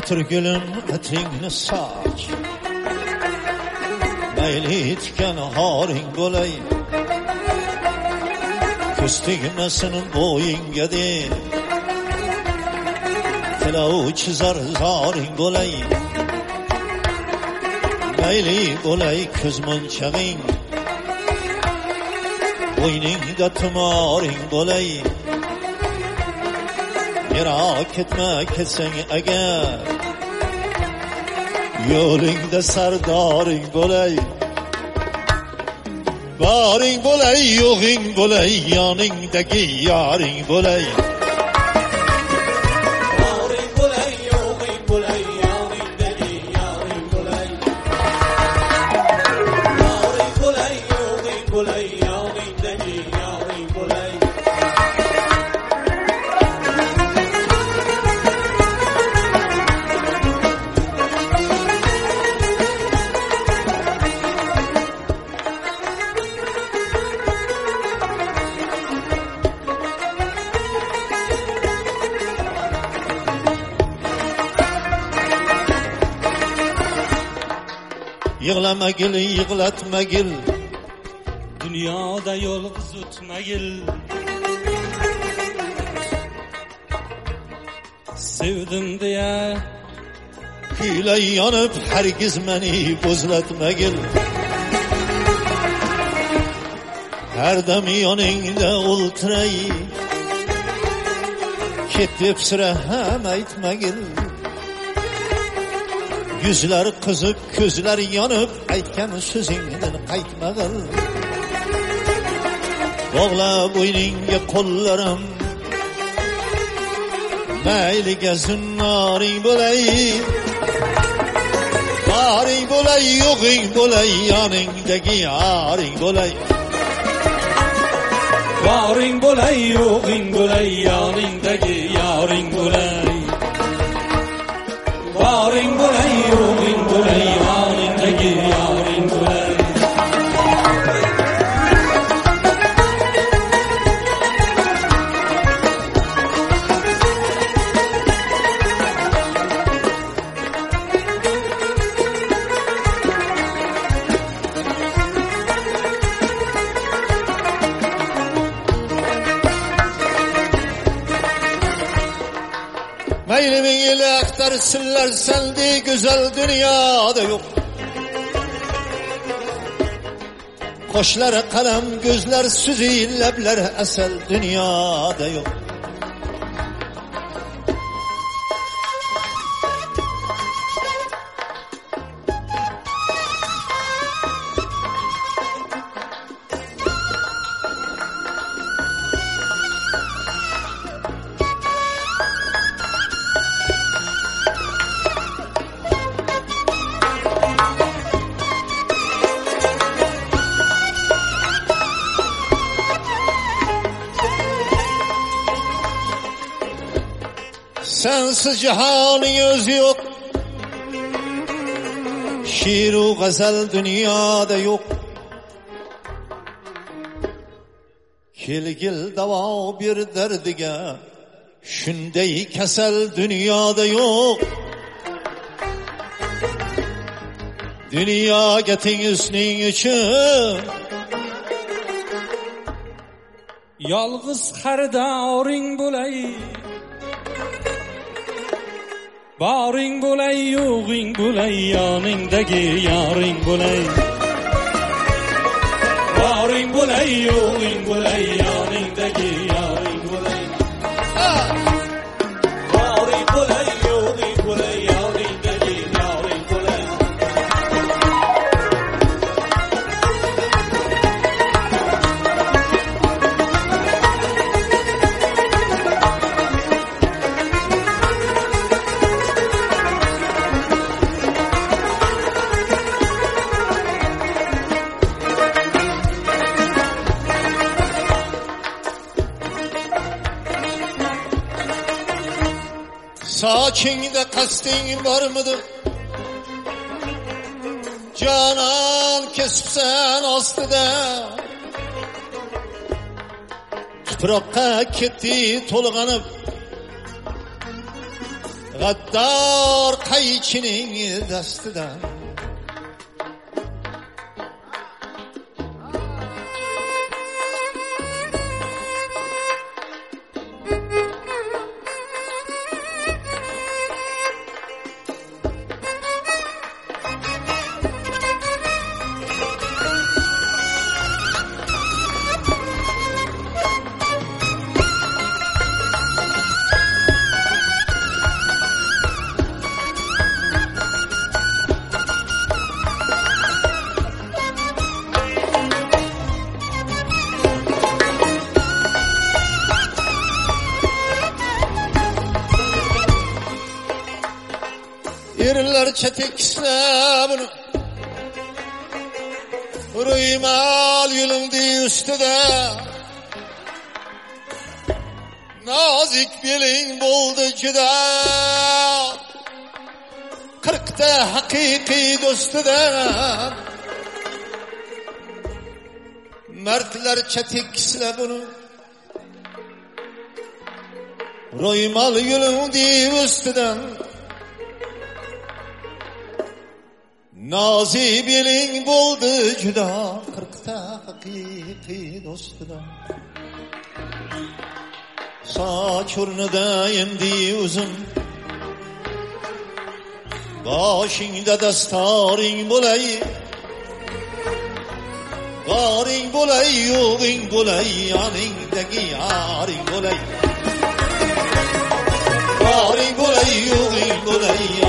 Otur gülüm etringni soch, mayli tikan horing bo'lay, ko'z tegmasin bo'yingga deb, tilov chizar zoring bo'lay, mayli bo'lay ko'z monchag'ing, bo'yningda tumoring bo'lay, yiroq ketma ketsang agar, yo'lingda sardoring bo'lay, boring bo'lay yo'g'ing bo'lay, yoningdagi yoring bo'lay. Boring bo'lay yo'g'ing bo'lay, yoningdagi yoring bo'lay. Boring bo'lay yo'g'ing bo'lay, yoningdagi yoring bo'lay. Yig'lamagil, yig'latmagil, Dunyoda yolg'iz o'tmagil. Sevdim deya kuylay yonib hargiz meni bo'zlatmagil. Har dam yoningda o'ltiray, ket deb sira ham aytmagil. Yuzlar qiziq, ko'zlar yonib, aytgan so'zingdan qaytmagil. Bog'la bo'yningga qo'llarim, mayliga zunnoring bo'lay, boring bo'lay yo'g'ing bo'lay, yoningdagi yoring bo'lay. boring bo'lay yo'g'ing bo'lay, yoningdagi yoring bo'lay. Boring bo'lay yo'g'ing bo'lay, yoningdagi yoring bo'lay. Mayli ming yil axtarsınlar sende güzel dünyada yok. Qo'shlar qalam, gözler süzi, lablar asal dünyada yok. Sensiz cihanın özü yok, şiir-u gazal dünyada yok. Kelgil davo bir derdiga, shunday kasal dünyada yok. Dunyoga tengizning uchun Yolg'iz xaridoring bo'lay. Boring bo'lay yo'g'ing bo'lay, yoningdagi yoring bo'lay. Boring bo'lay yo'g'ing bo'lay, yoningdagi yoring bo'lay. Boring bo'lay yo'g'ing bo'lay, yoningdagi yoring bo'lay. Sochingda qasding bormidi? Jonon kesibsan ostida, tuproqqa ketdi to'lg'anib, Gaddar qaychining dastidan erlarcha tekislab Ruymal yulumdi ustida Nazik beling bo'ldi juda qirqta haqiqiy do'stidan Mardlarcha tekislab Ruymal yulumdi ustidan Nazik beling bo'ldi juda qirqta haqiqiy do'stidan Soch o'rnida endi uzun boshingda dastoring bo'lay Goring bo'lay yo'g'ing bo'lay yoningdagi yoring bo'lay Goring bo'lay yo'g'ing bo'lay